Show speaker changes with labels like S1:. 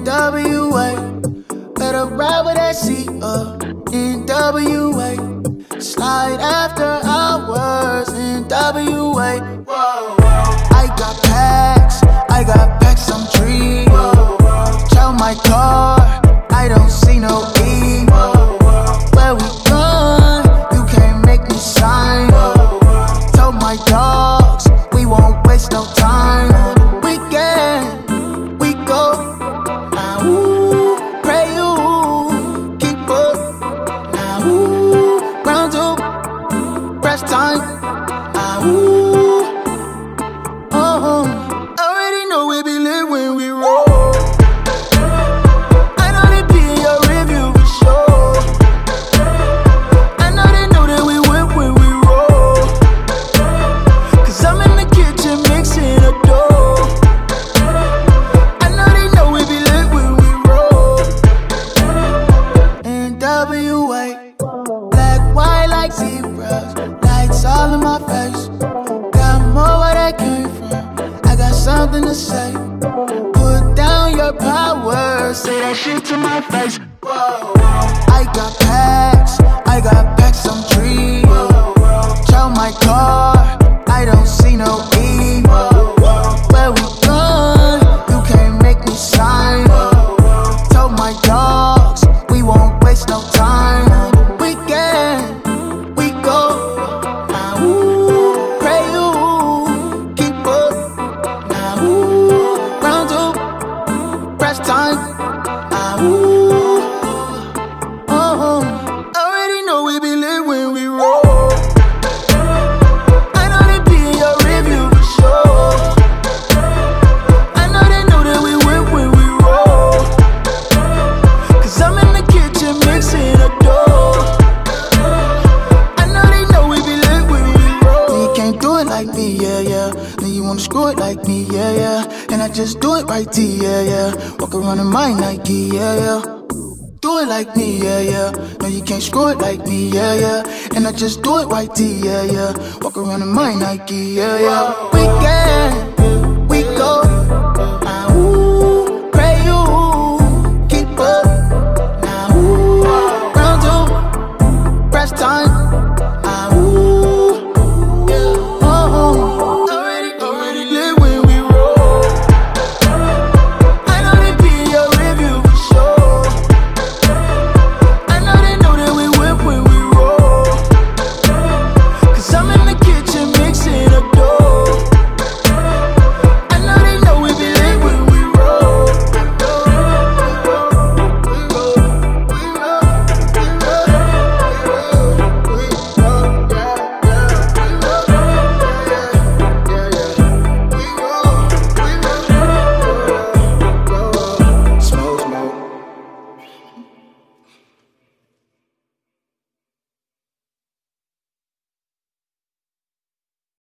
S1: NWA. Better ride with that seat up. NWA. Slide after hours. NWA. I got packs, I'm dreaming. Chow my car, I don't see no E. Where we going? You can't make me sign. Told my dogs, we won't waste no time. We go. Now pray you keep up. Now round two, press time. Already know we be lit when we roll. I know they be in your review for sure. I know they know that we whip when we roll. Cause I'm in the kitchen mixing a dough. I know they know we be lit when we roll. NWA. Black, white like zebras. Lights all in my face. Got more where that came from. I got something to say. Put down your power. Say that shit to my face. I got packs, I'm dreaming. Chow my car, I don't see no E. Where we going? You can't make me sign. Told my dogs, we won't waste no time. We go. Now pray you keep up. Now round two, press time. Already know we be lit when we roll. I know they be in your review for sure. I know they know that we whip when we roll. Cause I'm in the kitchen mixing a dough. I know they know we be lit when we roll. You can't do it like me, yeah. Then you wanna screw it like me, yeah. And I just do it right, yeah. Walk around in my Nike, yeah. Do it like me, yeah. No, you can't screw it like me, yeah. And I just do it right, yeah. Walk around in my Nike, yeah. We